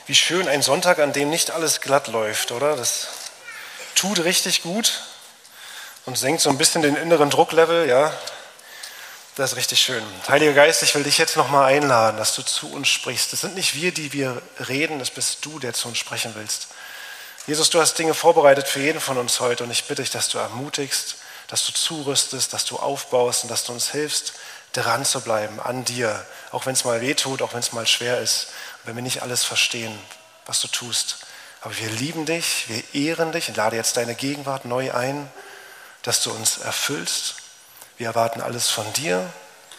Wie schön ein Sonntag, an dem nicht alles glatt läuft, oder? Das tut richtig gut und senkt so ein bisschen den inneren Drucklevel, ja. Das ist richtig schön. Heiliger Geist, ich will dich jetzt nochmal einladen, dass du zu uns sprichst. Es sind nicht wir, die wir reden, das bist du, der zu uns sprechen willst. Jesus, du hast Dinge vorbereitet für jeden von uns heute und ich bitte dich, dass du ermutigst, dass du zurüstest, dass du aufbaust und dass du uns hilfst, dran zu bleiben an dir, auch wenn es mal weh tut, auch wenn es mal schwer ist, wenn wir nicht alles verstehen, was du tust. Aber wir lieben dich, wir ehren dich und lade jetzt deine Gegenwart neu ein, dass du uns erfüllst. Wir erwarten alles von dir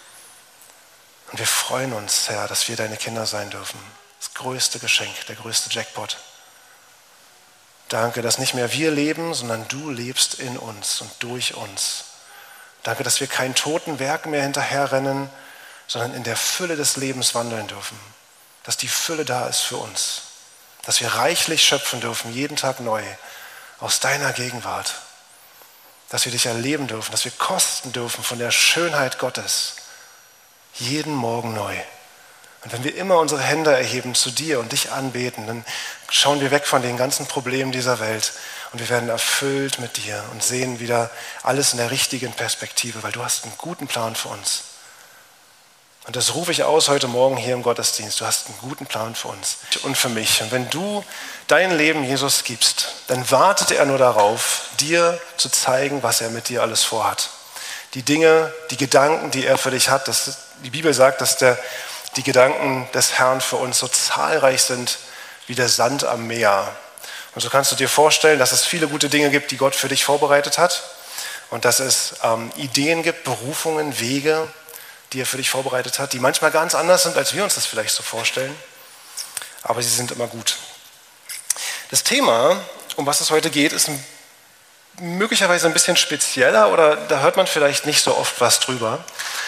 und wir freuen uns, Herr, dass wir deine Kinder sein dürfen. Das größte Geschenk, der größte Jackpot. Danke, dass nicht mehr wir leben, sondern du lebst in uns und durch uns. Danke, dass wir keinen toten Werken mehr hinterherrennen, sondern in der Fülle des Lebens wandeln dürfen. Dass die Fülle da ist für uns. Dass wir reichlich schöpfen dürfen, jeden Tag neu, aus deiner Gegenwart. Dass wir dich erleben dürfen, dass wir kosten dürfen von der Schönheit Gottes. Jeden Morgen neu. Und wenn wir immer unsere Hände erheben zu dir und dich anbeten, dann schauen wir weg von den ganzen Problemen dieser Welt und wir werden erfüllt mit dir und sehen wieder alles in der richtigen Perspektive, weil du hast einen guten Plan für uns. Und das rufe ich aus heute Morgen hier im Gottesdienst. Du hast einen guten Plan für uns und für mich. Und wenn du dein Leben Jesus gibst, dann wartet er nur darauf, dir zu zeigen, was er mit dir alles vorhat. Die Dinge, die Gedanken, die er für dich hat. Die Bibel sagt, dass die Gedanken des Herrn für uns so zahlreich sind wie der Sand am Meer. Und so kannst du dir vorstellen, dass es viele gute Dinge gibt, die Gott für dich vorbereitet hat. Und dass es Ideen gibt, Berufungen, Wege, die er für dich vorbereitet hat, die manchmal ganz anders sind, als wir uns das vielleicht so vorstellen. Aber sie sind immer gut. Das Thema, um was es heute geht, ist möglicherweise ein bisschen spezieller oder da hört man vielleicht nicht so oft was drüber.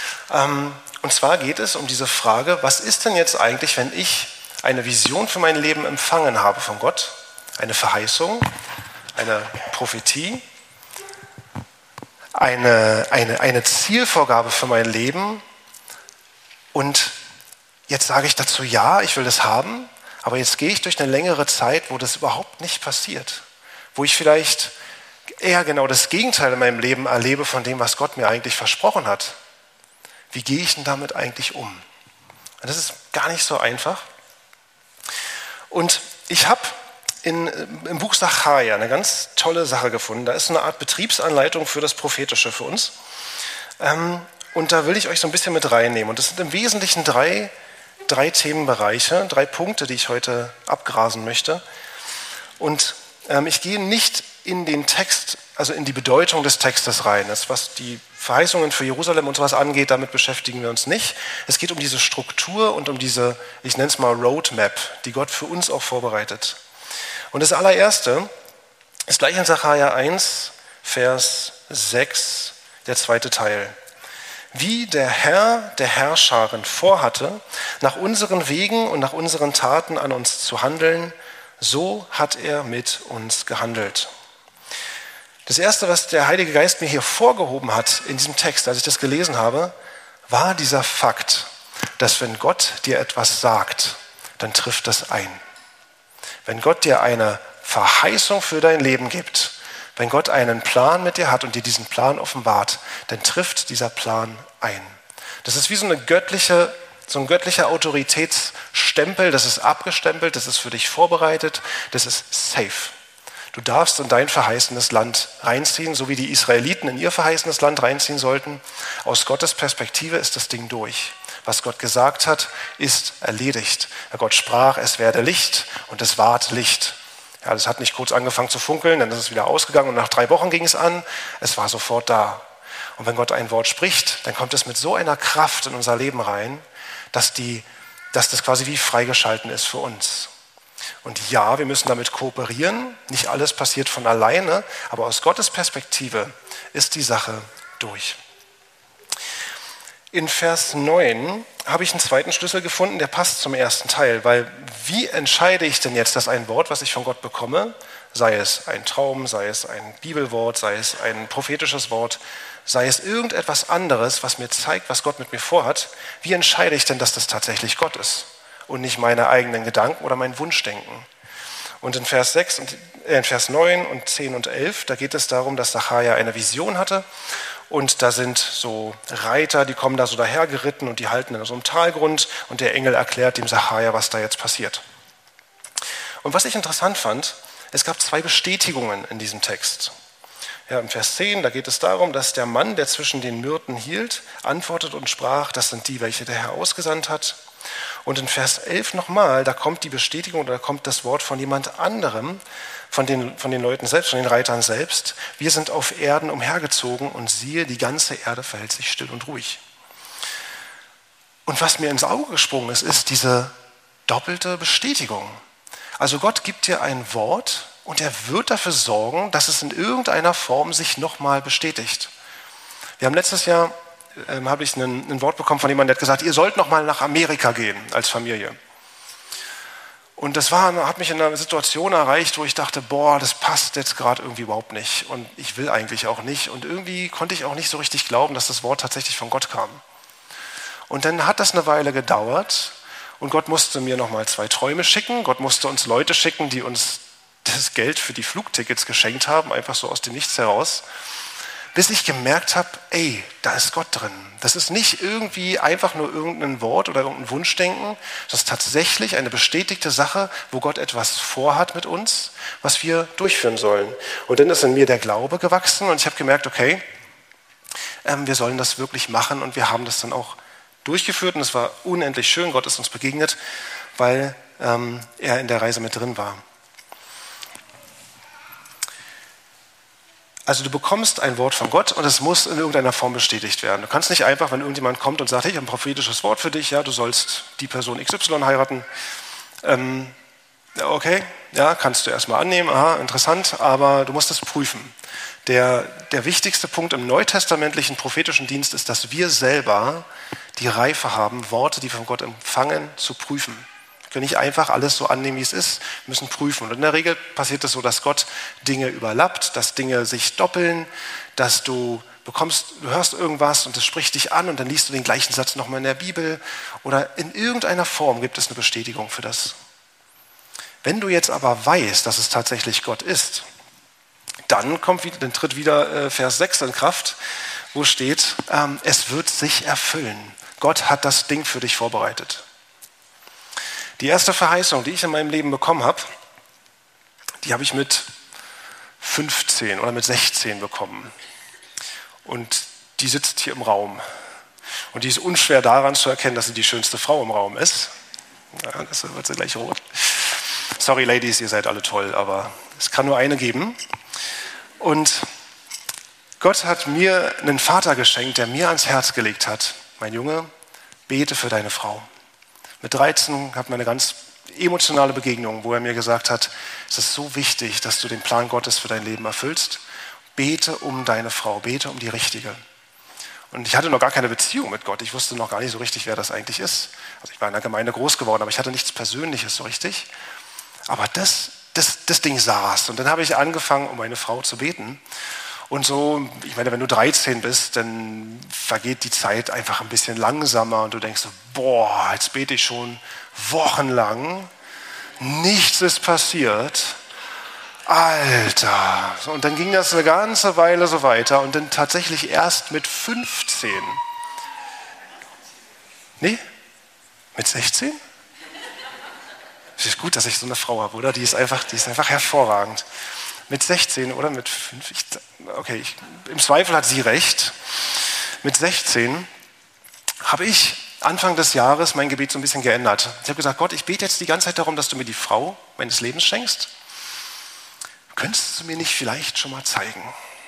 Und zwar geht es um diese Frage, was ist denn jetzt eigentlich, wenn ich eine Vision für mein Leben empfangen habe von Gott, eine Verheißung, eine Prophetie, eine Zielvorgabe für mein Leben und jetzt sage ich dazu ja, ich will das haben, aber jetzt gehe ich durch eine längere Zeit, wo das überhaupt nicht passiert, wo ich vielleicht eher genau das Gegenteil in meinem Leben erlebe von dem, was Gott mir eigentlich versprochen hat. Wie gehe ich denn damit eigentlich um? Und das ist gar nicht so einfach. Und ich habe im Buch Sacharja eine ganz tolle Sache gefunden. Da ist eine Art Betriebsanleitung für das Prophetische für uns. Und da will ich euch so ein bisschen mit reinnehmen. Und das sind im Wesentlichen drei Themenbereiche, 3 Punkte, die ich heute abgrasen möchte. Und ich gehe nicht in den Text, also in die Bedeutung des Textes rein. Das, was die Verheißungen für Jerusalem und sowas angeht, damit beschäftigen wir uns nicht. Es geht um diese Struktur und um diese, ich nenne es mal Roadmap, die Gott für uns auch vorbereitet. Und das allererste ist gleich in Sacharja 1, Vers 6, der zweite Teil. Wie der Herr der Herrscharen vorhatte, nach unseren Wegen und nach unseren Taten an uns zu handeln, so hat er mit uns gehandelt. Das Erste, was der Heilige Geist mir hier vorgehoben hat in diesem Text, als ich das gelesen habe, war dieser Fakt, dass wenn Gott dir etwas sagt, dann trifft das ein. Wenn Gott dir eine Verheißung für dein Leben gibt, wenn Gott einen Plan mit dir hat und dir diesen Plan offenbart, dann trifft dieser Plan ein. Das ist wie so ein göttlicher Autoritätsstempel, das ist abgestempelt, das ist für dich vorbereitet, das ist safe. Du darfst in dein verheißenes Land reinziehen, so wie die Israeliten in ihr verheißenes Land reinziehen sollten. Aus Gottes Perspektive ist das Ding durch. Was Gott gesagt hat, ist erledigt. Gott sprach, es werde Licht und es ward Licht. Ja, das hat nicht kurz angefangen zu funkeln, dann ist es wieder ausgegangen und nach 3 Wochen ging es an. Es war sofort da. Und wenn Gott ein Wort spricht, dann kommt es mit so einer Kraft in unser Leben rein, dass das quasi wie freigeschalten ist für uns. Und ja, wir müssen damit kooperieren. Nicht alles passiert von alleine, aber aus Gottes Perspektive ist die Sache durch. In Vers 9 habe ich einen zweiten Schlüssel gefunden, der passt zum ersten Teil, weil wie entscheide ich denn jetzt, dass ein Wort, was ich von Gott bekomme, sei es ein Traum, sei es ein Bibelwort, sei es ein prophetisches Wort, sei es irgendetwas anderes, was mir zeigt, was Gott mit mir vorhat, wie entscheide ich denn, dass das tatsächlich Gott ist? und nicht meine eigenen Gedanken oder mein Wunschdenken. Und in Vers 9 und 10 und 11, da geht es darum, dass Sacharja eine Vision hatte. Und da sind so Reiter, die kommen da so dahergeritten und die halten in so einem Talgrund. Und der Engel erklärt dem Sacharja, was da jetzt passiert. Und was ich interessant fand, es gab 2 Bestätigungen in diesem Text. Ja, im Vers 10, da geht es darum, dass der Mann, der zwischen den Myrten hielt, antwortet und sprach, das sind die, welche der Herr ausgesandt hat. Und in Vers 11 nochmal, da kommt die Bestätigung oder da kommt das Wort von jemand anderem, von den Leuten selbst, von den Reitern selbst. Wir sind auf Erden umhergezogen und siehe, die ganze Erde verhält sich still und ruhig. Und was mir ins Auge gesprungen ist, ist diese doppelte Bestätigung. Also Gott gibt dir ein Wort und er wird dafür sorgen, dass es in irgendeiner Form sich nochmal bestätigt. Wir haben letztes Jahr habe ich ein Wort bekommen von jemandem, der hat gesagt, ihr sollt noch mal nach Amerika gehen als Familie. Und das hat mich in einer Situation erreicht, wo ich dachte, boah, das passt jetzt gerade irgendwie überhaupt nicht und ich will eigentlich auch nicht. Und irgendwie konnte ich auch nicht so richtig glauben, dass das Wort tatsächlich von Gott kam. Und dann hat das eine Weile gedauert und Gott musste mir noch mal 2 Träume schicken. Gott musste uns Leute schicken, die uns das Geld für die Flugtickets geschenkt haben, einfach so aus dem Nichts heraus. Bis ich gemerkt habe, ey, da ist Gott drin. Das ist nicht irgendwie einfach nur irgendein Wort oder irgendein Wunschdenken. Das ist tatsächlich eine bestätigte Sache, wo Gott etwas vorhat mit uns, was wir durchführen sollen. Und dann ist in mir der Glaube gewachsen und ich habe gemerkt, okay, wir sollen das wirklich machen und wir haben das dann auch durchgeführt und es war unendlich schön. Gott ist uns begegnet, weil er in der Reise mit drin war. Also du bekommst ein Wort von Gott und es muss in irgendeiner Form bestätigt werden. Du kannst nicht einfach, wenn irgendjemand kommt und sagt, hey, ich habe ein prophetisches Wort für dich, ja, du sollst die Person XY heiraten. Okay, ja, kannst du erstmal annehmen, aha, interessant, aber du musst es prüfen. Der wichtigste Punkt im neutestamentlichen prophetischen Dienst ist, dass wir selber die Reife haben, Worte, die wir von Gott empfangen, zu prüfen. Wir können nicht einfach alles so annehmen, wie es ist, wir müssen prüfen. Und in der Regel passiert es so, dass Gott Dinge überlappt, dass Dinge sich doppeln, dass du hörst irgendwas und es spricht dich an und dann liest du den gleichen Satz nochmal in der Bibel oder in irgendeiner Form gibt es eine Bestätigung für das. Wenn du jetzt aber weißt, dass es tatsächlich Gott ist, dann tritt wieder Vers 6 in Kraft, wo steht, es wird sich erfüllen. Gott hat das Ding für dich vorbereitet. Die erste Verheißung, die ich in meinem Leben bekommen habe, die habe ich mit 15 oder mit 16 bekommen. Und die sitzt hier im Raum. Und die ist unschwer daran zu erkennen, dass sie die schönste Frau im Raum ist. Ja, das wird sie gleich rot. Sorry, Ladies, ihr seid alle toll, aber es kann nur eine geben. Und Gott hat mir einen Vater geschenkt, der mir ans Herz gelegt hat, mein Junge, bete für deine Frau. Mit 13 hat man eine ganz emotionale Begegnung, wo er mir gesagt hat, es ist so wichtig, dass du den Plan Gottes für dein Leben erfüllst. Bete um deine Frau, bete um die Richtige. Und ich hatte noch gar keine Beziehung mit Gott. Ich wusste noch gar nicht so richtig, wer das eigentlich ist. Also ich war in der Gemeinde groß geworden, aber ich hatte nichts Persönliches so richtig. Aber das Ding saß. Und dann habe ich angefangen, um meine Frau zu beten. Und so, ich meine, wenn du 13 bist, dann vergeht die Zeit einfach ein bisschen langsamer und du denkst so, boah, jetzt bete ich schon wochenlang, nichts ist passiert. Alter. Und dann ging das eine ganze Weile so weiter und dann tatsächlich erst mit 15. Nee? Mit 16? Es ist gut, dass ich so eine Frau habe, oder? Die ist einfach hervorragend. Mit 16 oder mit 5? Im Zweifel hat sie recht. Mit 16 habe ich Anfang des Jahres mein Gebet so ein bisschen geändert. Ich habe gesagt, Gott, ich bete jetzt die ganze Zeit darum, dass du mir die Frau meines Lebens schenkst. Könntest du mir nicht vielleicht schon mal zeigen?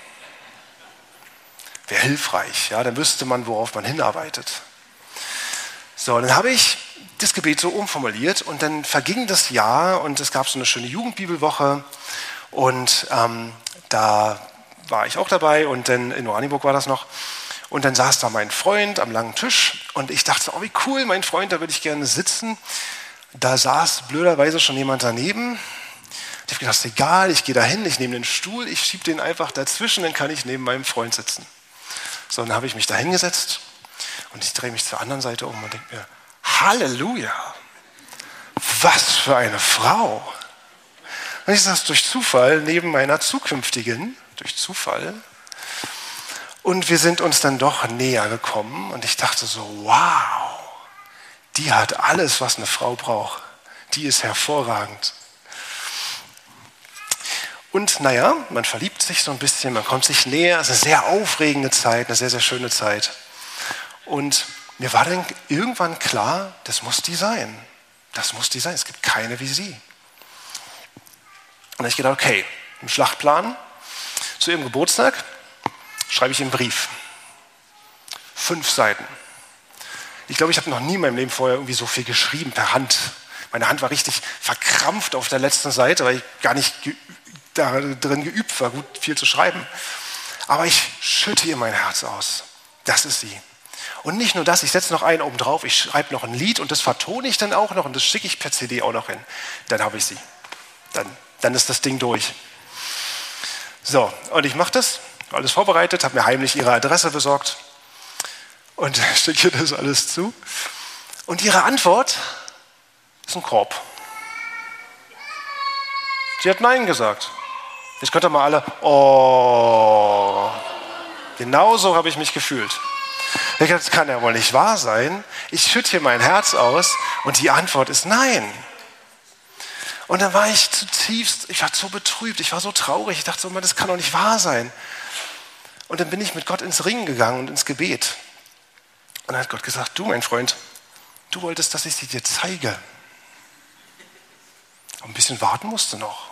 Wäre hilfreich, ja, dann wüsste man, worauf man hinarbeitet. So, dann habe ich das Gebet so umformuliert und dann verging das Jahr und es gab so eine schöne Jugendbibelwoche und da war ich auch dabei und dann in Oranienburg war das noch und dann saß da mein Freund am langen Tisch und ich dachte, oh wie cool, mein Freund, da würde ich gerne sitzen. Da saß blöderweise schon jemand daneben. Ich habe gedacht, ist egal, ich gehe da hin, ich nehme den Stuhl, ich schiebe den einfach dazwischen, dann kann ich neben meinem Freund sitzen. So, dann habe ich mich da hingesetzt und ich drehe mich zur anderen Seite um und denke mir, Halleluja! was für eine Frau. Und ich saß durch Zufall neben meiner zukünftigen, durch Zufall. Und wir sind uns dann doch näher gekommen und ich dachte so, wow, die hat alles, was eine Frau braucht. Die ist hervorragend. Und naja, man verliebt sich so ein bisschen, man kommt sich näher. Es ist eine sehr aufregende Zeit, eine sehr, sehr schöne Zeit. Und mir war dann irgendwann klar, das muss die sein. Das muss die sein, es gibt keine wie sie. Und dann habe ich gedacht, okay, im Schlachtplan zu ihrem Geburtstag schreibe ich einen Brief. 5 Seiten. Ich glaube, ich habe noch nie in meinem Leben vorher irgendwie so viel geschrieben per Hand. Meine Hand war richtig verkrampft auf der letzten Seite, weil ich gar nicht darin geübt war, gut viel zu schreiben. Aber ich schütte ihr mein Herz aus. Das ist sie. Und nicht nur das, ich setze noch einen oben drauf, ich schreibe noch ein Lied und das vertone ich dann auch noch und das schicke ich per CD auch noch hin. Dann habe ich sie. Dann ist das Ding durch. So, und ich mache das, alles vorbereitet, habe mir heimlich ihre Adresse besorgt und schicke ihr das alles zu. Und ihre Antwort ist ein Korb. Sie hat Nein gesagt. Jetzt könnt ihr mal alle, oh, genauso habe ich mich gefühlt. Ich dachte, das kann ja wohl nicht wahr sein. Ich schütte hier mein Herz aus und die Antwort ist Nein. Und dann war ich zutiefst, ich war so betrübt, ich war so traurig. Ich dachte so, das kann doch nicht wahr sein. Und dann bin ich mit Gott ins Ringen gegangen und ins Gebet. Und dann hat Gott gesagt, du mein Freund, du wolltest, dass ich sie dir zeige. Aber ein bisschen warten musst du noch.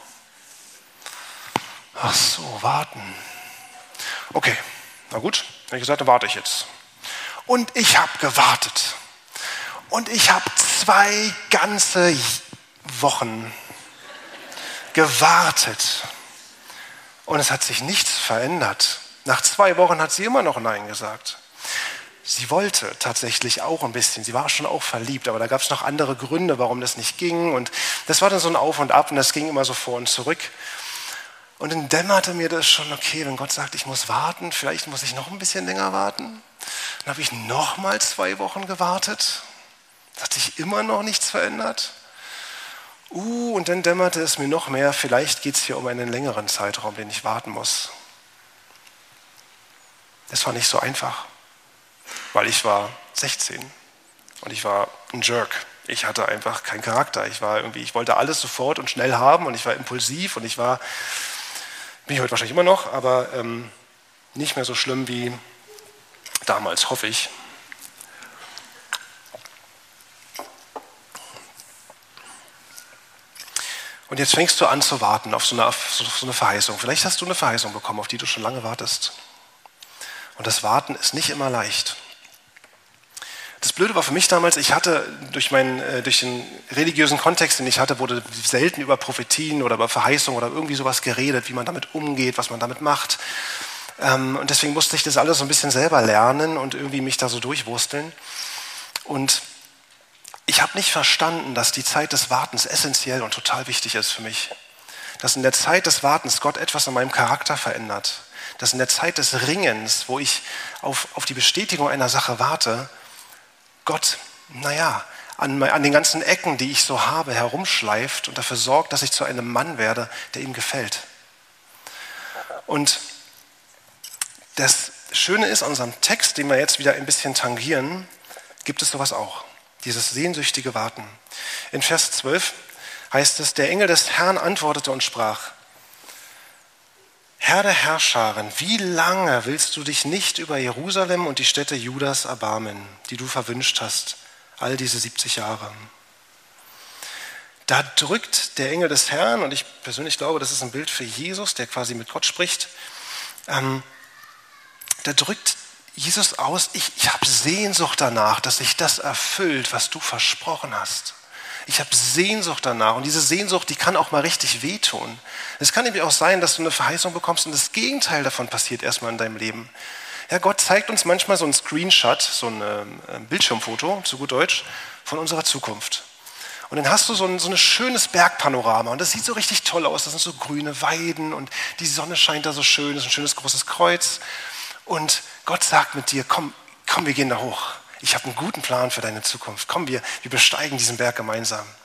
Ach so, warten. Okay, na gut, dann habe ich gesagt, dann warte ich jetzt. Und ich habe gewartet. Und ich habe 2 ganze Wochen gewartet. Und es hat sich nichts verändert. Nach 2 Wochen hat sie immer noch Nein gesagt. Sie wollte tatsächlich auch ein bisschen. Sie war schon auch verliebt, aber da gab es noch andere Gründe, warum das nicht ging. Und das war dann so ein Auf und Ab und das ging immer so vor und zurück. Und dann dämmerte mir das schon, okay, wenn Gott sagt, ich muss warten, vielleicht muss ich noch ein bisschen länger warten. Dann habe ich noch mal 2 Wochen gewartet. Es hat sich immer noch nichts verändert. Und dann dämmerte es mir noch mehr, vielleicht geht es hier um einen längeren Zeitraum, den ich warten muss. Das war nicht so einfach, weil ich war 16 und ich war ein Jerk. Ich hatte einfach keinen Charakter. Ich wollte alles sofort und schnell haben und ich war impulsiv und bin ich heute wahrscheinlich immer noch, aber nicht mehr so schlimm wie damals, hoffe ich. Und jetzt fängst du an zu warten auf so eine Verheißung. Vielleicht hast du eine Verheißung bekommen, auf die du schon lange wartest. Und das Warten ist nicht immer leicht. Das Blöde war für mich damals, ich hatte durch den religiösen Kontext, den ich hatte, wurde selten über Prophetien oder über Verheißungen oder irgendwie sowas geredet, wie man damit umgeht, was man damit macht. Und deswegen musste ich das alles so ein bisschen selber lernen und irgendwie mich da so durchwursteln. Und ich habe nicht verstanden, dass die Zeit des Wartens essentiell und total wichtig ist für mich. Dass in der Zeit des Wartens Gott etwas an meinem Charakter verändert. Dass in der Zeit des Ringens, wo ich auf die Bestätigung einer Sache warte, Gott, an den ganzen Ecken, die ich so habe, herumschleift und dafür sorgt, dass ich zu einem Mann werde, der ihm gefällt. Und das Schöne ist, an unserem Text, den wir jetzt wieder ein bisschen tangieren, gibt es sowas auch. Dieses sehnsüchtige Warten. In Vers 12 heißt es, der Engel des Herrn antwortete und sprach, Herr der Herrscharen, wie lange willst du dich nicht über Jerusalem und die Städte Judas erbarmen, die du verwünscht hast, all diese 70 Jahre? Da drückt der Engel des Herrn, und ich persönlich glaube, das ist ein Bild für Jesus, der quasi mit Gott spricht, da drückt Jesus aus, ich habe Sehnsucht danach, dass sich das erfüllt, was du versprochen hast. Ich habe Sehnsucht danach und diese Sehnsucht, die kann auch mal richtig wehtun. Es kann nämlich auch sein, dass du eine Verheißung bekommst und das Gegenteil davon passiert erstmal in deinem Leben. Ja, Gott zeigt uns manchmal so einen Screenshot, so ein Bildschirmfoto, zu gut Deutsch, von unserer Zukunft. Und dann hast du so ein schönes Bergpanorama und das sieht so richtig toll aus. Das sind so grüne Weiden und die Sonne scheint da so schön, das ist ein schönes großes Kreuz. Und Gott sagt mit dir, komm, wir gehen da hoch. Ich habe einen guten Plan für deine Zukunft. Komm, wir besteigen diesen Berg gemeinsam.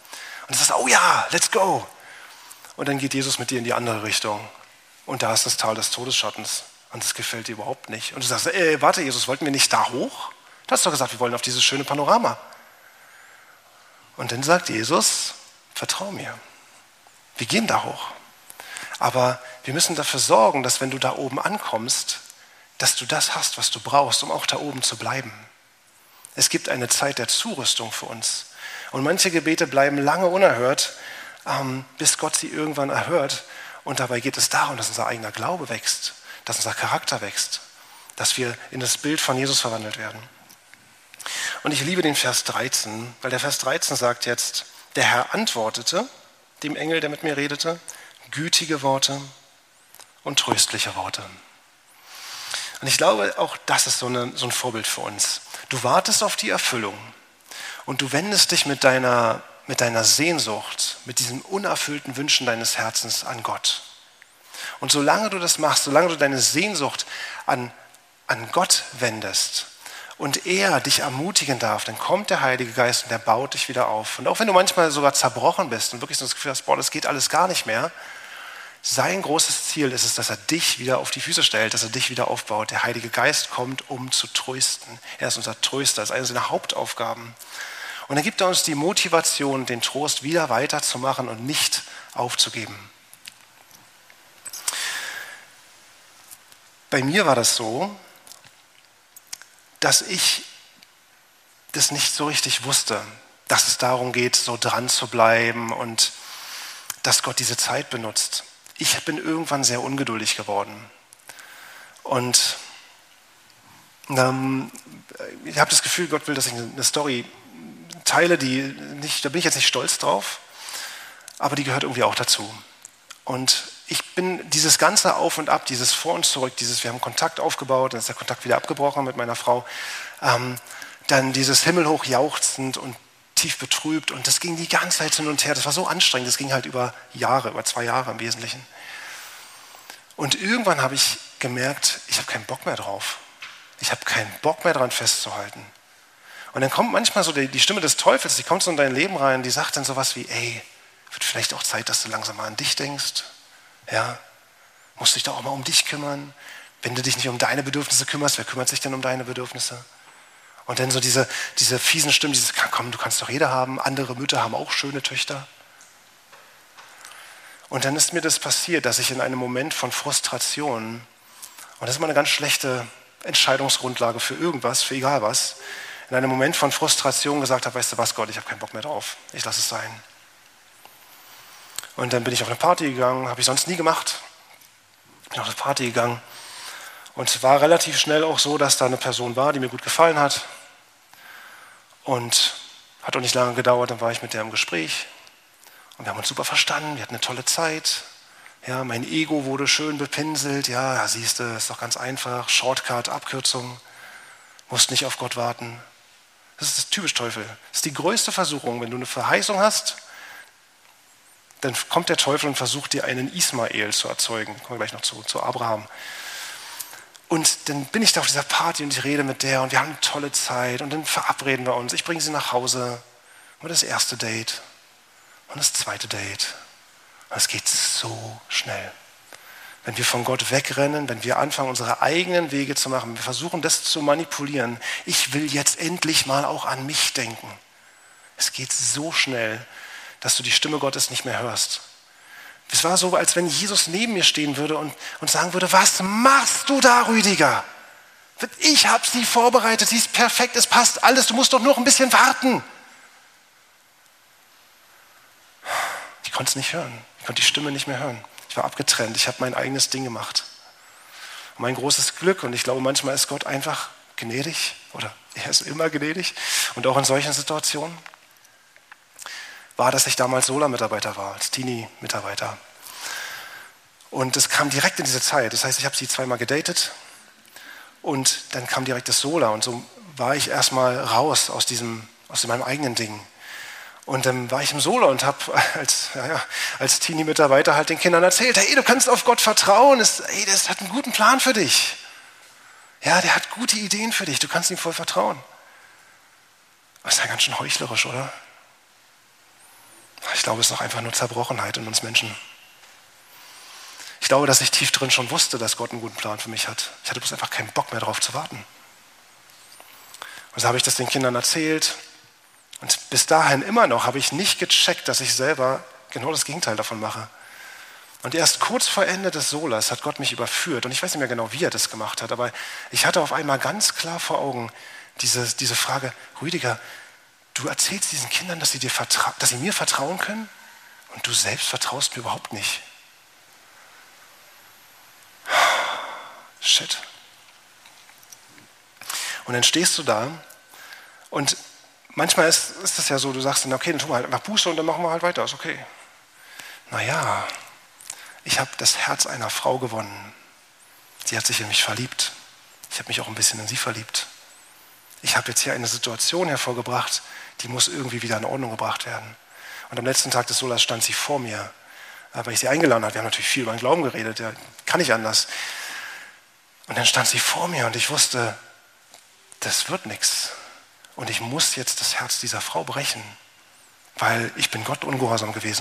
Und du sagst, oh ja, let's go. Und dann geht Jesus mit dir in die andere Richtung. Und da ist das Tal des Todesschattens. Und das gefällt dir überhaupt nicht. Und du sagst, warte Jesus, wollten wir nicht da hoch? Du hast doch gesagt, wir wollen auf dieses schöne Panorama. Und dann sagt Jesus, vertrau mir. Wir gehen da hoch. Aber wir müssen dafür sorgen, dass wenn du da oben ankommst, dass du das hast, was du brauchst, um auch da oben zu bleiben. Es gibt eine Zeit der Zurüstung für uns. Und manche Gebete bleiben lange unerhört, bis Gott sie irgendwann erhört. Und dabei geht es darum, dass unser eigener Glaube wächst, dass unser Charakter wächst, dass wir in das Bild von Jesus verwandelt werden. Und ich liebe den Vers 13, weil der Vers 13 sagt jetzt, der Herr antwortete dem Engel, der mit mir redete, gütige Worte und tröstliche Worte. Und ich glaube, auch das ist so ein Vorbild für uns. Du wartest auf die Erfüllung und du wendest dich mit deiner Sehnsucht, mit diesen unerfüllten Wünschen deines Herzens an Gott. Und solange du das machst, solange du deine Sehnsucht an Gott wendest und er dich ermutigen darf, dann kommt der Heilige Geist und der baut dich wieder auf. Und auch wenn du manchmal sogar zerbrochen bist und wirklich so das Gefühl hast, das geht alles gar nicht mehr, sein großes Ziel ist es, dass er dich wieder auf die Füße stellt, dass er dich wieder aufbaut. Der Heilige Geist kommt, um zu trösten. Er ist unser Tröster, das ist eine seiner Hauptaufgaben. Und dann gibt er uns die Motivation, den Trost wieder weiterzumachen und nicht aufzugeben. Bei mir war das so, dass ich das nicht so richtig wusste, dass es darum geht, so dran zu bleiben und dass Gott diese Zeit benutzt. Ich bin irgendwann sehr ungeduldig geworden. Und ich habe das Gefühl, Gott will, dass ich eine Story teile, da bin ich jetzt nicht stolz drauf, aber die gehört irgendwie auch dazu. Und ich bin dieses ganze Auf und Ab, dieses Vor und Zurück, wir haben Kontakt aufgebaut, dann ist der Kontakt wieder abgebrochen mit meiner Frau, dann dieses himmelhoch jauchzend und tief betrübt und das ging die ganze Zeit hin und her, das war so anstrengend, das ging halt über 2 Jahre im Wesentlichen. Und irgendwann habe ich gemerkt, ich habe keinen Bock mehr drauf. Ich habe keinen Bock mehr daran festzuhalten. Und dann kommt manchmal so die Stimme des Teufels, die kommt so in dein Leben rein, die sagt dann sowas wie, wird vielleicht auch Zeit, dass du langsam mal an dich denkst. Ja, musst dich doch auch mal um dich kümmern. Wenn du dich nicht um deine Bedürfnisse kümmerst, wer kümmert sich denn um deine Bedürfnisse? Und dann so diese fiesen Stimmen, komm, du kannst doch jeder haben, andere Mütter haben auch schöne Töchter. Und dann ist mir das passiert, dass ich in einem Moment von Frustration, und das ist immer eine ganz schlechte Entscheidungsgrundlage für irgendwas, für egal was, in einem Moment von Frustration gesagt habe, weißt du was, Gott, ich habe keinen Bock mehr drauf, ich lasse es sein. Und dann bin ich auf eine Party gegangen, habe ich sonst nie gemacht, bin auf eine Party gegangen und es war relativ schnell auch so, dass da eine Person war, die mir gut gefallen hat und hat auch nicht lange gedauert, dann war ich mit der im Gespräch und wir haben uns super verstanden, wir hatten eine tolle Zeit. Ja, mein Ego wurde schön bepinselt, ja siehst du, ist doch ganz einfach, Shortcut, Abkürzung, musst nicht auf Gott warten. Das ist das typisch Teufel. Das ist die größte Versuchung, wenn du eine Verheißung hast, dann kommt der Teufel und versucht dir einen Ismael zu erzeugen. Kommen wir gleich noch zu Abraham. Und dann bin ich da auf dieser Party und ich rede mit der und wir haben eine tolle Zeit und dann verabreden wir uns. Ich bringe sie nach Hause und das erste Date und das zweite Date. Und es geht so schnell. Wenn wir von Gott wegrennen, wenn wir anfangen, unsere eigenen Wege zu machen, wir versuchen, das zu manipulieren. Ich will jetzt endlich mal auch an mich denken. Es geht so schnell, dass du die Stimme Gottes nicht mehr hörst. Es war so, als wenn Jesus neben mir stehen würde und sagen würde, was machst du da, Rüdiger? Ich habe sie vorbereitet, sie ist perfekt, es passt alles, du musst doch nur ein bisschen warten. Ich konnte es nicht hören, ich konnte die Stimme nicht mehr hören. Ich war abgetrennt, ich habe mein eigenes Ding gemacht. Und mein großes Glück, und ich glaube, manchmal ist Gott einfach gnädig, oder er ist immer gnädig, und auch in solchen Situationen, war, dass ich damals Sola-Mitarbeiter war, als Teenie-Mitarbeiter. Und das kam direkt in diese Zeit. Das heißt, ich habe sie 2-mal gedatet und dann kam direkt das Sola. Und so war ich erstmal raus aus meinem eigenen Ding. Und dann war ich im Sola und habe als Teenie-Mitarbeiter halt den Kindern erzählt, hey, du kannst auf Gott vertrauen, das hat einen guten Plan für dich. Ja, der hat gute Ideen für dich, du kannst ihm voll vertrauen. Das ist ja ganz schön heuchlerisch, oder? glaube, es ist auch einfach nur Zerbrochenheit in uns Menschen. Ich glaube, dass ich tief drin schon wusste, dass Gott einen guten Plan für mich hat. Ich hatte bloß einfach keinen Bock mehr darauf zu warten. Und so habe ich das den Kindern erzählt. Und bis dahin immer noch habe ich nicht gecheckt, dass ich selber genau das Gegenteil davon mache. Und erst kurz vor Ende des Solas hat Gott mich überführt. Und ich weiß nicht mehr genau, wie er das gemacht hat, aber ich hatte auf einmal ganz klar vor Augen diese Frage: Rüdiger, du erzählst diesen Kindern, dass sie mir vertrauen können, und du selbst vertraust mir überhaupt nicht. Shit. Und dann stehst du da und manchmal ist das ja so, du sagst dann, okay, dann tun wir halt einfach Buße und dann machen wir halt weiter, ist okay. Naja, ich habe das Herz einer Frau gewonnen. Sie hat sich in mich verliebt. Ich habe mich auch ein bisschen in sie verliebt. Ich habe jetzt hier eine Situation hervorgebracht, die muss irgendwie wieder in Ordnung gebracht werden. Und am letzten Tag des Solas stand sie vor mir, weil ich sie eingeladen habe. Wir haben natürlich viel über den Glauben geredet, ja, kann nicht anders. Und dann stand sie vor mir und ich wusste, das wird nichts. Und ich muss jetzt das Herz dieser Frau brechen, weil ich bin Gott ungehorsam gewesen.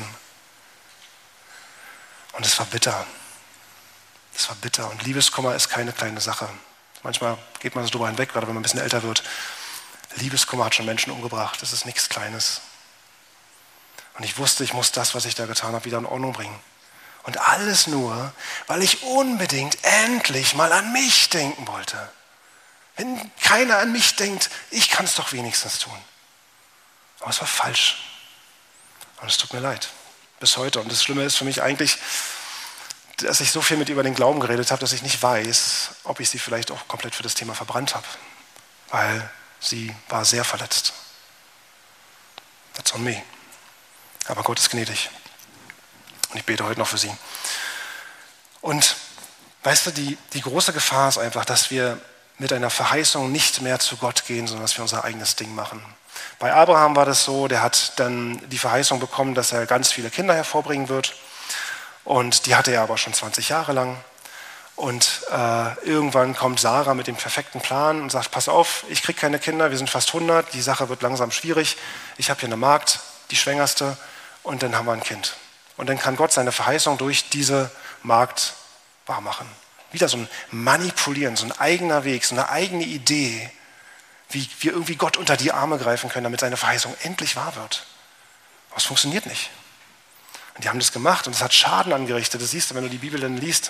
Und es war bitter. Es war bitter. Und Liebeskummer ist keine kleine Sache. Manchmal geht man so drüber hinweg, gerade wenn man ein bisschen älter wird. Liebeskummer hat schon Menschen umgebracht. Das ist nichts Kleines. Und ich wusste, ich muss das, was ich da getan habe, wieder in Ordnung bringen. Und alles nur, weil ich unbedingt endlich mal an mich denken wollte. Wenn keiner an mich denkt, ich kann es doch wenigstens tun. Aber es war falsch. Und es tut mir leid. Bis heute. Und das Schlimme ist für mich eigentlich, dass ich so viel mit über den Glauben geredet habe, dass ich nicht weiß, ob ich sie vielleicht auch komplett für das Thema verbrannt habe. Weil sie war sehr verletzt. That's on me. Aber Gott ist gnädig. Und ich bete heute noch für sie. Und weißt du, die große Gefahr ist einfach, dass wir mit einer Verheißung nicht mehr zu Gott gehen, sondern dass wir unser eigenes Ding machen. Bei Abraham war das so, der hat dann die Verheißung bekommen, dass er ganz viele Kinder hervorbringen wird. Und die hatte er aber schon 20 Jahre lang. Und irgendwann kommt Sarah mit dem perfekten Plan und sagt, pass auf, ich kriege keine Kinder, wir sind fast 100, die Sache wird langsam schwierig. Ich habe hier eine Magd, die schwängerste, und dann haben wir ein Kind. Und dann kann Gott seine Verheißung durch diese Magd wahrmachen. Wieder so ein Manipulieren, so ein eigener Weg, so eine eigene Idee, wie wir irgendwie Gott unter die Arme greifen können, damit seine Verheißung endlich wahr wird. Aber es funktioniert nicht. Und die haben das gemacht und es hat Schaden angerichtet. Das siehst du, wenn du die Bibel dann liest.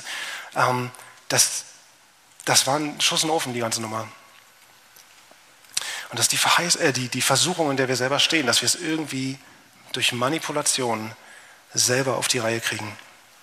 Das war ein Schuss in den Ofen, die ganze Nummer. Und das ist die Versuchung, in der wir selber stehen, dass wir es irgendwie durch Manipulation selber auf die Reihe kriegen.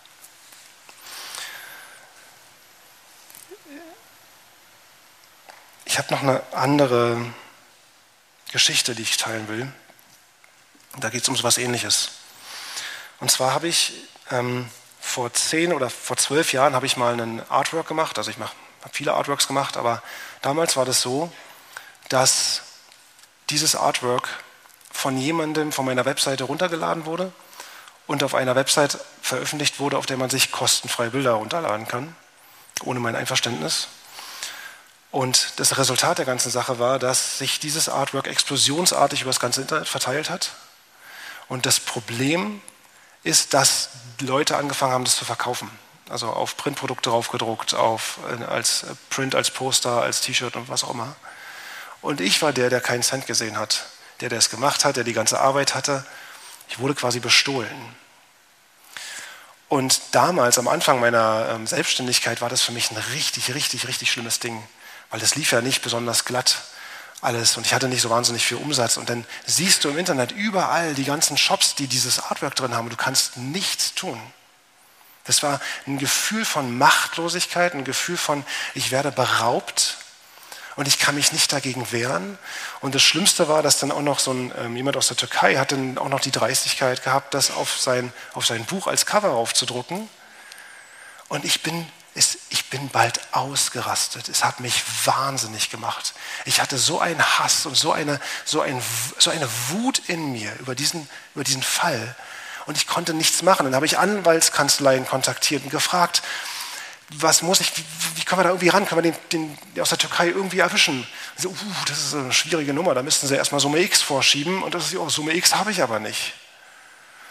Ich habe noch eine andere Geschichte, die ich teilen will. Da geht es um so etwas Ähnliches. Und zwar habe ich vor 12 Jahren habe ich mal einen Artwork gemacht. Also ich habe viele Artworks gemacht, aber damals war das so, dass dieses Artwork von jemandem von meiner Webseite runtergeladen wurde und auf einer Website veröffentlicht wurde, auf der man sich kostenfrei Bilder runterladen kann, ohne mein Einverständnis. Und das Resultat der ganzen Sache war, dass sich dieses Artwork explosionsartig über das ganze Internet verteilt hat. Und das Problem ist, dass Leute angefangen haben, das zu verkaufen. Also auf Printprodukte draufgedruckt, als Print, als Poster, als T-Shirt und was auch immer. Und ich war der keinen Cent gesehen hat. Der es gemacht hat, der die ganze Arbeit hatte. Ich wurde quasi bestohlen. Und damals, am Anfang meiner Selbstständigkeit, war das für mich ein richtig, richtig, richtig schlimmes Ding. Weil das lief ja nicht besonders glatt alles und ich hatte nicht so wahnsinnig viel Umsatz. Und dann siehst du im Internet überall die ganzen Shops, die dieses Artwork drin haben und du kannst nichts tun. Das war ein Gefühl von Machtlosigkeit, ein Gefühl von, ich werde beraubt und ich kann mich nicht dagegen wehren. Und das Schlimmste war, dass dann auch noch jemand aus der Türkei hat dann auch noch die Dreistigkeit gehabt, das auf sein Buch als Cover aufzudrucken. Und ich bin bald ausgerastet. Es hat mich wahnsinnig gemacht. Ich hatte so einen Hass und so eine Wut in mir über diesen Fall. Und ich konnte nichts machen. Dann habe ich Anwaltskanzleien kontaktiert und gefragt, wie können wir da irgendwie ran? Können wir den aus der Türkei irgendwie erwischen? So, das ist eine schwierige Nummer, da müssten sie erstmal Summe X vorschieben und das ist Summe X habe ich aber nicht.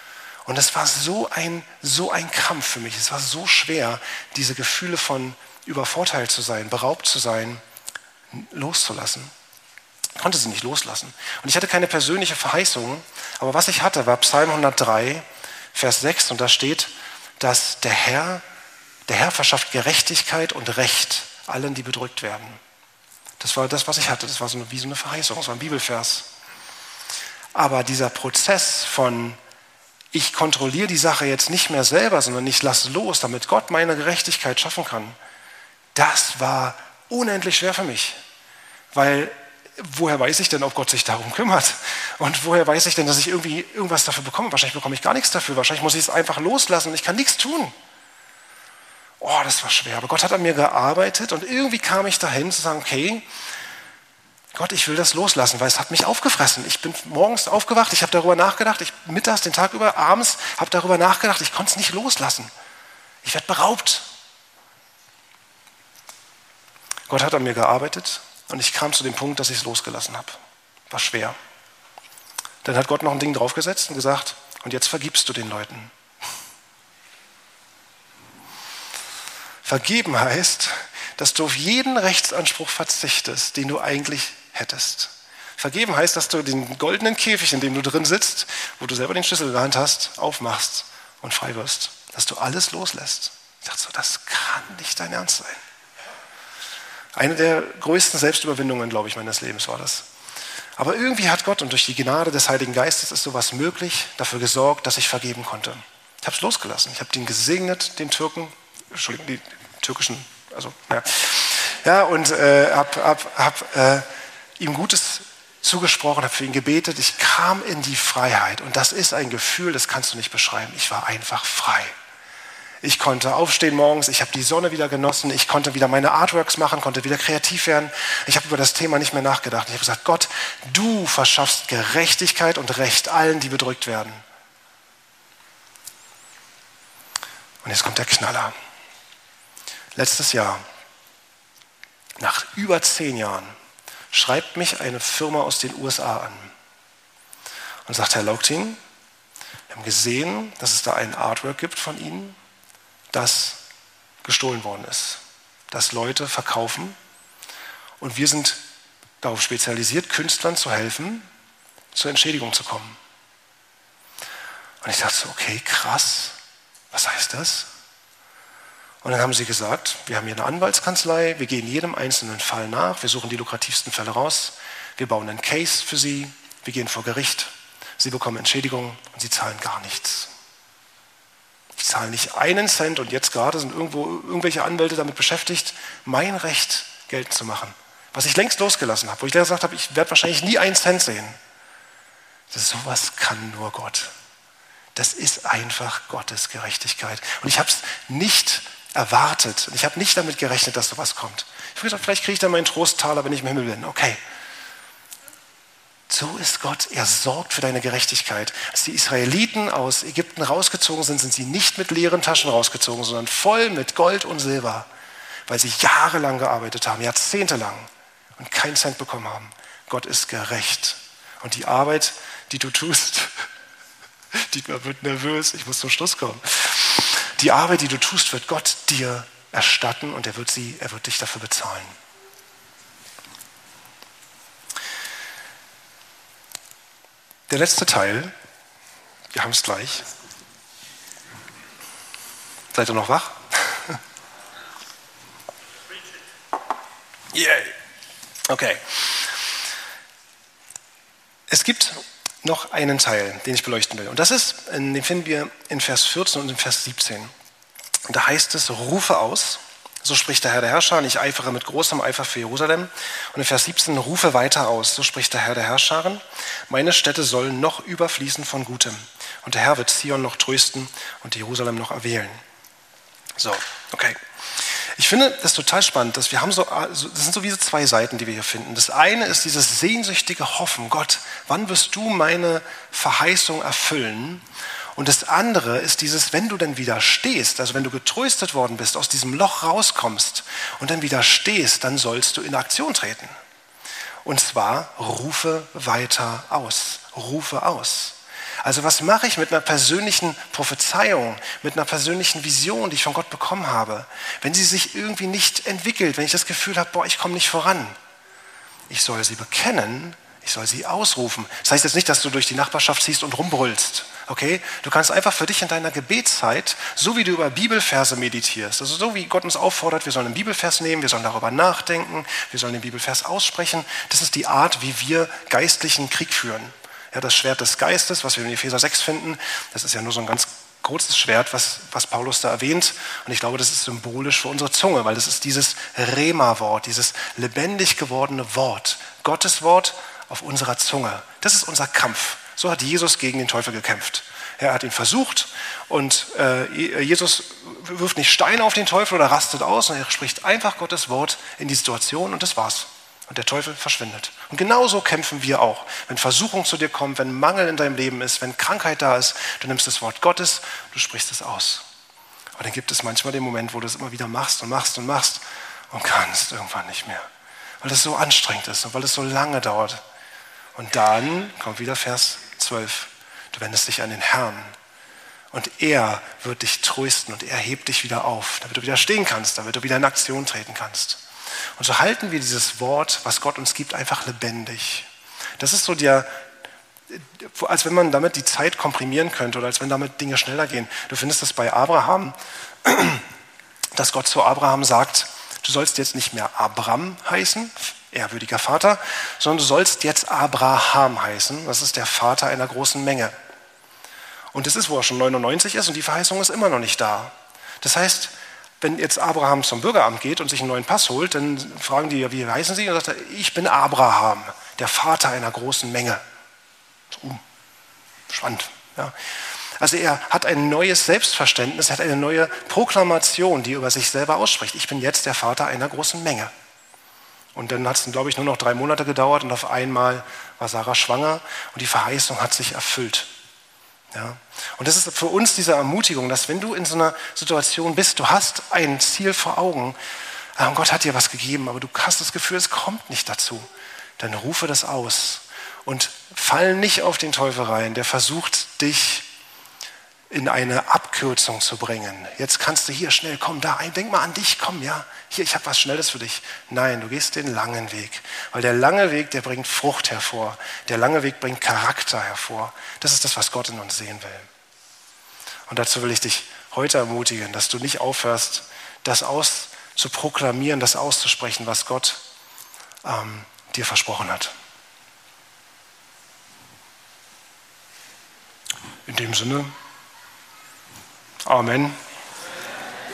Und es war so ein Kampf für mich. Es war so schwer, diese Gefühle von übervorteilt zu sein, beraubt zu sein, loszulassen. Ich konnte sie nicht loslassen. Und ich hatte keine persönliche Verheißung, aber was ich hatte, war Psalm 103, Vers 6, und da steht, dass der Herr verschafft Gerechtigkeit und Recht allen, die bedrückt werden. Das war das, was ich hatte. Das war wie so eine Verheißung, das war ein Bibelvers. Aber dieser Prozess von, ich kontrolliere die Sache jetzt nicht mehr selber, sondern ich lasse los, damit Gott meine Gerechtigkeit schaffen kann, das war unendlich schwer für mich. Weil, woher weiß ich denn, ob Gott sich darum kümmert? Und woher weiß ich denn, dass ich irgendwie irgendwas dafür bekomme? Wahrscheinlich bekomme ich gar nichts dafür. Wahrscheinlich muss ich es einfach loslassen und ich kann nichts tun. Oh, das war schwer. Aber Gott hat an mir gearbeitet und irgendwie kam ich dahin zu sagen, okay, Gott, ich will das loslassen, weil es hat mich aufgefressen. Ich bin morgens aufgewacht, ich habe darüber nachgedacht, mittags, den Tag über, abends, habe darüber nachgedacht, ich konnte es nicht loslassen. Ich werde beraubt. Gott hat an mir gearbeitet und ich kam zu dem Punkt, dass ich es losgelassen habe. War schwer. Dann hat Gott noch ein Ding draufgesetzt und gesagt, und jetzt vergibst du den Leuten. Vergeben heißt, dass du auf jeden Rechtsanspruch verzichtest, den du eigentlich hättest. Vergeben heißt, dass du den goldenen Käfig, in dem du drin sitzt, wo du selber den Schlüssel in der Hand hast, aufmachst und frei wirst. Dass du alles loslässt. Ich dachte so, das kann nicht dein Ernst sein. Eine der größten Selbstüberwindungen, glaube ich, meines Lebens war das. Aber irgendwie hat Gott und durch die Gnade des Heiligen Geistes ist sowas möglich, dafür gesorgt, dass ich vergeben konnte. Ich habe es losgelassen. Ich habe den gesegnet, den Türken, Entschuldigung, die türkischen, also, ja. Ja, und hab ihm Gutes zugesprochen, habe für ihn gebetet. Ich kam in die Freiheit und das ist ein Gefühl, das kannst du nicht beschreiben. Ich war einfach frei. Ich konnte aufstehen morgens, ich habe die Sonne wieder genossen, ich konnte wieder meine Artworks machen, konnte wieder kreativ werden. Ich habe über das Thema nicht mehr nachgedacht. Ich habe gesagt, Gott, du verschaffst Gerechtigkeit und Recht allen, die bedrückt werden. Und jetzt kommt der Knaller. Letztes Jahr, nach über 10 Jahren, schreibt mich eine Firma aus den USA an und sagt, Herr Lauktin, wir haben gesehen, dass es da ein Artwork gibt von Ihnen, das gestohlen worden ist, das Leute verkaufen und wir sind darauf spezialisiert, Künstlern zu helfen, zur Entschädigung zu kommen. Und ich dachte so, okay, krass, was heißt das? Und dann haben sie gesagt, wir haben hier eine Anwaltskanzlei, wir gehen jedem einzelnen Fall nach, wir suchen die lukrativsten Fälle raus, wir bauen einen Case für sie, wir gehen vor Gericht, sie bekommen Entschädigung und sie zahlen gar nichts. Ich zahle nicht einen Cent und jetzt gerade sind irgendwelche Anwälte damit beschäftigt, mein Recht geltend zu machen, was ich längst losgelassen habe, wo ich gesagt habe, ich werde wahrscheinlich nie einen Cent sehen. Sowas kann nur Gott. Das ist einfach Gottes Gerechtigkeit. Und ich habe es nicht erwartet. Ich habe nicht damit gerechnet, dass sowas kommt. Ich habe gedacht, vielleicht kriege ich dann meinen Trosttaler, wenn ich im Himmel bin. Okay. So ist Gott. Er sorgt für deine Gerechtigkeit. Als die Israeliten aus Ägypten rausgezogen sind, sind sie nicht mit leeren Taschen rausgezogen, sondern voll mit Gold und Silber, weil sie jahrelang gearbeitet haben, jahrzehntelang und keinen Cent bekommen haben. Gott ist gerecht. Und die Arbeit, die du tust, Dietmar wird nervös, ich muss zum Schluss kommen. Die Arbeit, die du tust, wird Gott dir erstatten und er wird dich dafür bezahlen. Der letzte Teil, wir haben es gleich. Seid ihr noch wach? Yay! Okay. Es gibt noch einen Teil, den ich beleuchten will. Und den finden wir in Vers 14 und in Vers 17. Und da heißt es, rufe aus, so spricht der Herr der Herrscher, und ich eifere mit großem Eifer für Jerusalem. Und in Vers 17, rufe weiter aus, so spricht der Herr der Herrscharen, meine Städte sollen noch überfließen von Gutem. Und der Herr wird Zion noch trösten und Jerusalem noch erwählen. So, okay. Ich finde das total spannend, dass das sind so wie 2 Seiten, die wir hier finden. Das eine ist dieses sehnsüchtige Hoffen, Gott, wann wirst du meine Verheißung erfüllen? Und das andere ist dieses, wenn du dann wieder stehst, also wenn du getröstet worden bist, aus diesem Loch rauskommst und dann wieder stehst, dann sollst du in Aktion treten. Und zwar rufe weiter aus, rufe aus. Also was mache ich mit einer persönlichen Prophezeiung, mit einer persönlichen Vision, die ich von Gott bekommen habe, wenn sie sich irgendwie nicht entwickelt, wenn ich das Gefühl habe, boah, ich komme nicht voran? Ich soll sie bekennen, ich soll sie ausrufen. Das heißt jetzt nicht, dass du durch die Nachbarschaft ziehst und rumbrüllst. Okay? Du kannst einfach für dich in deiner Gebetszeit, so wie du über Bibelverse meditierst, also so wie Gott uns auffordert, wir sollen einen Bibelvers nehmen, wir sollen darüber nachdenken, wir sollen den Bibelvers aussprechen. Das ist die Art, wie wir geistlichen Krieg führen. Ja, das Schwert des Geistes, was wir in Epheser 6 finden, das ist ja nur so ein ganz kurzes Schwert, was Paulus da erwähnt. Und ich glaube, das ist symbolisch für unsere Zunge, weil das ist dieses Rema-Wort, dieses lebendig gewordene Wort, Gottes Wort auf unserer Zunge. Das ist unser Kampf. So hat Jesus gegen den Teufel gekämpft. Er hat ihn versucht und Jesus wirft nicht Steine auf den Teufel oder rastet aus, sondern er spricht einfach Gottes Wort in die Situation und das war's. Und der Teufel verschwindet. Und genauso kämpfen wir auch. Wenn Versuchung zu dir kommt, wenn Mangel in deinem Leben ist, wenn Krankheit da ist, du nimmst das Wort Gottes, du sprichst es aus. Aber dann gibt es manchmal den Moment, wo du es immer wieder machst und machst und machst und kannst irgendwann nicht mehr. Weil es so anstrengend ist und weil es so lange dauert. Und dann kommt wieder Vers 12. Du wendest dich an den Herrn und er wird dich trösten und er hebt dich wieder auf, damit du wieder stehen kannst, damit du wieder in Aktion treten kannst. Und so halten wir dieses Wort, was Gott uns gibt, einfach lebendig. Das ist so als wenn man damit die Zeit komprimieren könnte oder als wenn damit Dinge schneller gehen. Du findest das bei Abraham, dass Gott zu Abraham sagt, du sollst jetzt nicht mehr Abram heißen, ehrwürdiger Vater, sondern du sollst jetzt Abraham heißen. Das ist der Vater einer großen Menge. Und das ist, wo er schon 99 ist und die Verheißung ist immer noch nicht da. Das heißt, wenn jetzt Abraham zum Bürgeramt geht und sich einen neuen Pass holt, dann fragen die, wie heißen Sie? Und sagt er, ich bin Abraham, der Vater einer großen Menge. Spannend. Ja. Also er hat ein neues Selbstverständnis, er hat eine neue Proklamation, die über sich selber ausspricht. Ich bin jetzt der Vater einer großen Menge. Und dann hat es, glaube ich, nur noch 3 Monate gedauert und auf einmal war Sarah schwanger und die Verheißung hat sich erfüllt. Ja. Und das ist für uns diese Ermutigung, dass wenn du in so einer Situation bist, du hast ein Ziel vor Augen, Gott hat dir was gegeben, aber du hast das Gefühl, es kommt nicht dazu, dann rufe das aus und fall nicht auf den Teufel rein, der versucht, dich in eine Abkürzung zu bringen. Jetzt kannst du hier schnell, komm da ein, denk mal an dich, komm, ja, hier, ich habe was Schnelles für dich. Nein, du gehst den langen Weg, weil der lange Weg, der bringt Frucht hervor. Der lange Weg bringt Charakter hervor. Das ist das, was Gott in uns sehen will. Und dazu will ich dich heute ermutigen, dass du nicht aufhörst, das auszuproklamieren, das auszusprechen, was Gott dir versprochen hat. In dem Sinne, Amen.